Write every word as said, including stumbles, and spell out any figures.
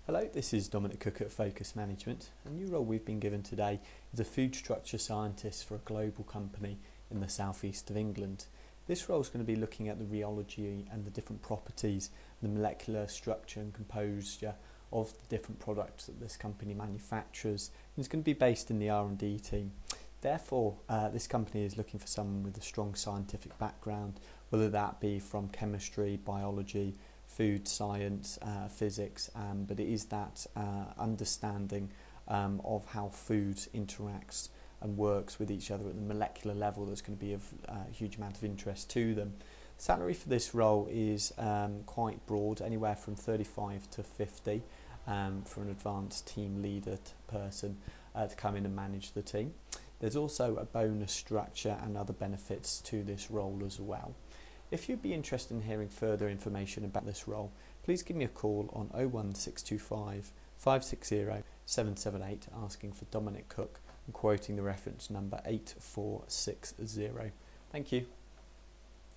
Hello, this is Dominic Cook at Focus Management. A new role we've been given today is a food structure scientist for a global company in the southeast of England. This role is going to be looking at the rheology and the different properties, the molecular structure and composure of the different products that this company manufactures. And it's going to be based in the R and D team. Therefore, uh, this company is looking for someone with a strong scientific background, whether that be from chemistry, biology, food science, uh, physics, um, but it is that uh, understanding um, of how food interacts and works with each other at the molecular level that's going to be of a uh, huge amount of interest to them. Salary for this role is um, quite broad, anywhere from thirty-five to fifty um, for an advanced team leader person uh, to come in and manage the team. There's also a bonus structure and other benefits to this role as well. If you'd be interested in hearing further information about this role, please give me a call on oh one six two five, five six zero, seven seven eight asking for Dominic Cook and quoting the reference number eight four six zero. Thank you.